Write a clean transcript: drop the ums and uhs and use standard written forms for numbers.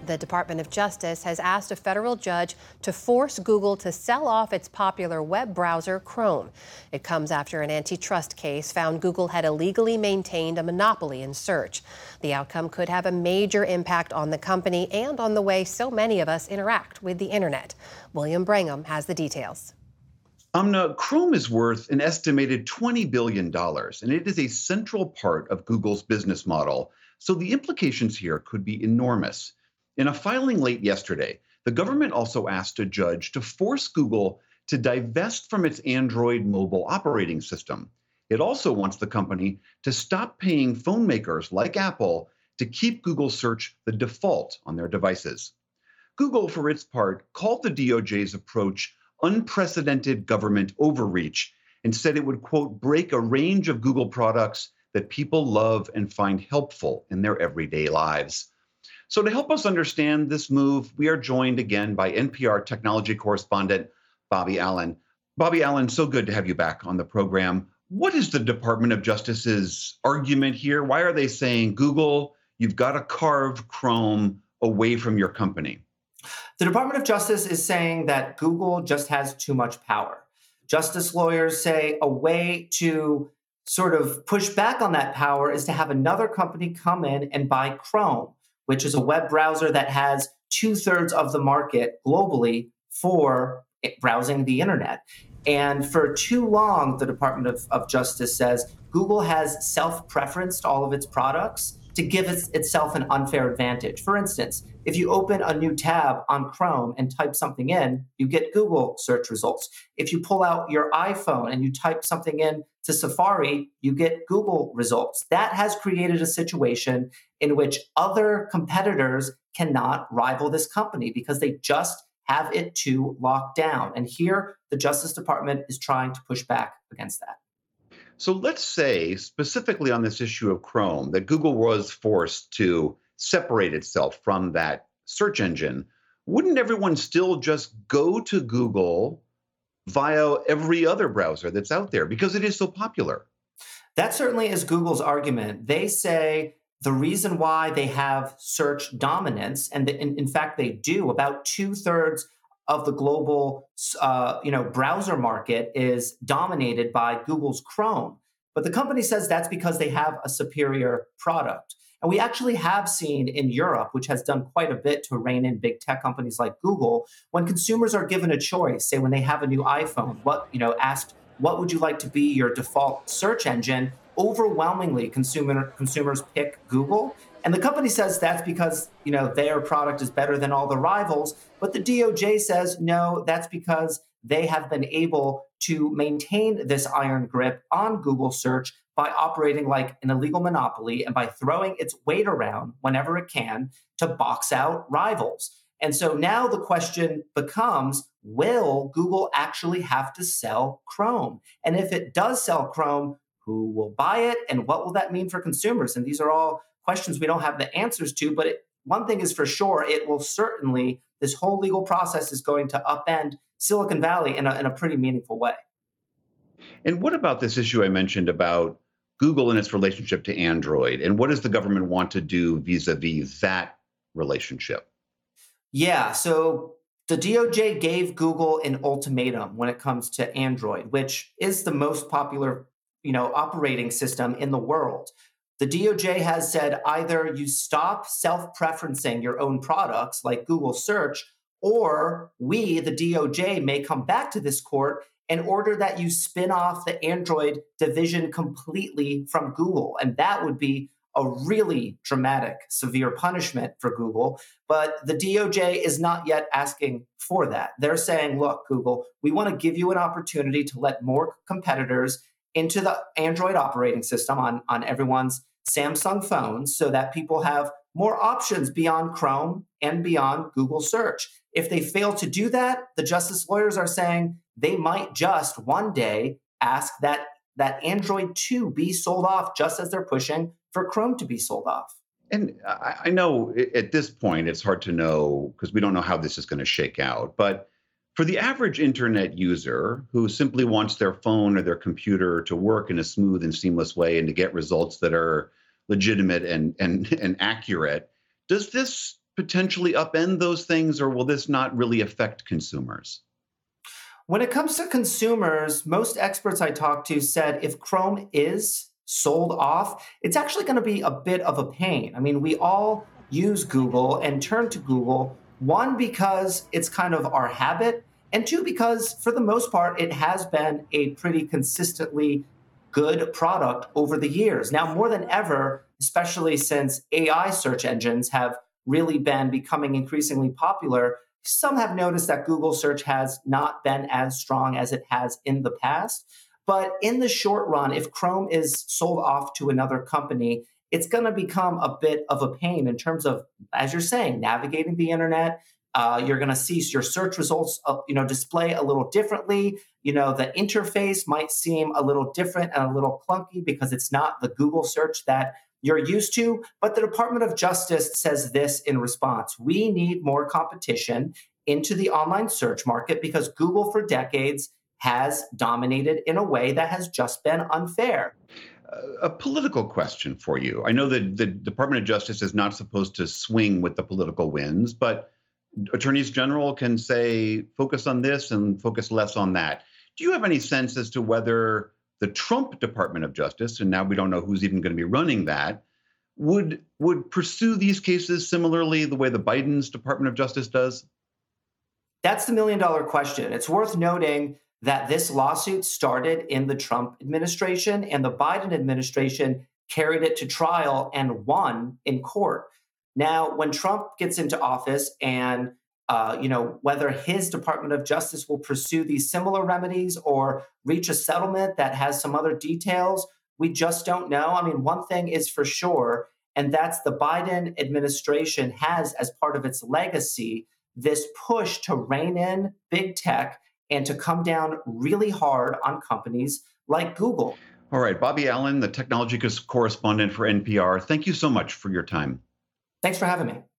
The Department of Justice has asked a federal judge to force Google to sell off its popular web browser, Chrome. It comes after an antitrust case found Google had illegally maintained a monopoly in search. The outcome could have a major impact on the company and on the way so many of us interact with the internet. William Brangham has the details. Amna, Chrome is worth an estimated $20 billion, and it is a central part of Google's business model. So the implications here could be enormous. In a filing late yesterday, the government also asked a judge to force Google to divest from its Android mobile operating system. It also wants the company to stop paying phone makers like Apple to keep Google Search the default on their devices. Google, for its part, called the DOJ's approach unprecedented government overreach and said it would, quote, break a range of Google products that people love and find helpful in their everyday lives. So to help us understand this move, we are joined again by NPR technology correspondent Bobby Allyn. Bobby Allyn, so good to have you back on the program. What is the Department of Justice's argument here? Why are they saying, Google, you've got to carve Chrome away from your company? The Department of Justice is saying that Google just has too much power. Justice lawyers say a way to sort of push back on that power is to have another company come in and buy Chrome, which is a web browser that has 2/3 of the market globally for browsing the internet. And for too long, the Department of Justice says Google has self-preferenced all of its products to give itself an unfair advantage. For instance, if you open a new tab on Chrome and type something in, you get Google search results. If you pull out your iPhone and you type something in to Safari, you get Google results. That has created a situation in which other competitors cannot rival this company because they just have it too locked down. And here, the Justice Department is trying to push back against that. So let's say, specifically on this issue of Chrome, that Google was forced to separate itself from that search engine. Wouldn't everyone still just go to Google via every other browser that's out there because it is so popular? That certainly is Google's argument. They say the reason why they have search dominance, and in fact they do, about 2/3 of the global browser market is dominated by Google's Chrome. But the company says that's because they have a superior product. And we actually have seen in Europe, which has done quite a bit to rein in big tech companies like Google, when consumers are given a choice, say when they have a new iPhone, asked, what would you like to be your default search engine? Overwhelmingly, consumers pick Google. And the company says that's because, their product is better than all the rivals. But the DOJ says, no, that's because they have been able to maintain this iron grip on Google search by operating like an illegal monopoly and by throwing its weight around whenever it can to box out rivals. And so now the question becomes, will Google actually have to sell Chrome? And if it does sell Chrome, who will buy it and what will that mean for consumers? And these are all questions we don't have the answers to, but one thing is for sure, it will certainly, this whole legal process is going to upend Silicon Valley in a pretty meaningful way. And what about this issue I mentioned about Google and its relationship to Android? And what does the government want to do vis-a-vis that relationship? Yeah, so the DOJ gave Google an ultimatum when it comes to Android, which is the most popular, operating system in the world. The DOJ has said either you stop self-preferencing your own products like Google Search, or we, the DOJ, may come back to this court and order that you spin off the Android division completely from Google. And that would be a really dramatic, severe punishment for Google. But the DOJ is not yet asking for that. They're saying, look, Google, we want to give you an opportunity to let more competitors into the Android operating system on everyone's Samsung phones so that people have more options beyond Chrome and beyond Google Search. If they fail to do that, the justice lawyers are saying they might just one day ask that Android 2 be sold off, just as they're pushing for Chrome to be sold off. And I know at this point, it's hard to know because we don't know how this is going to shake out. But for the average internet user who simply wants their phone or their computer to work in a smooth and seamless way and to get results that are legitimate and accurate, does this potentially upend those things, or will this not really affect consumers? When it comes to consumers, most experts I talked to said if Chrome is sold off, it's actually going to be a bit of a pain. I mean, we all use Google and turn to Google, one, because it's kind of our habit, and two, because for the most part, it has been a pretty consistently good product over the years. Now, more than ever, especially since AI search engines have really been becoming increasingly popular, some have noticed that Google search has not been as strong as it has in the past. But in the short run, if Chrome is sold off to another company, it's going to become a bit of a pain in terms of, as you're saying, navigating the internet. You're going to see your search results, display a little differently. The interface might seem a little different and a little clunky because it's not the Google search that you're used to. But the Department of Justice says this in response: we need more competition into the online search market because Google for decades has dominated in a way that has just been unfair. A political question for you. I know that the Department of Justice is not supposed to swing with the political winds, but attorneys general can say, focus on this and focus less on that. Do you have any sense as to whether the Trump Department of Justice, and now we don't know who's even going to be running that, would pursue these cases similarly the way the Biden's Department of Justice does? That's the $1 million question. It's worth noting that this lawsuit started in the Trump administration, and the Biden administration carried it to trial and won in court. Now, when Trump gets into office and whether his Department of Justice will pursue these similar remedies or reach a settlement that has some other details, we just don't know. I mean, one thing is for sure, and that's the Biden administration has, as part of its legacy, this push to rein in big tech and to come down really hard on companies like Google. All right, Bobby Allen, the technology correspondent for NPR, thank you so much for your time. Thanks for having me.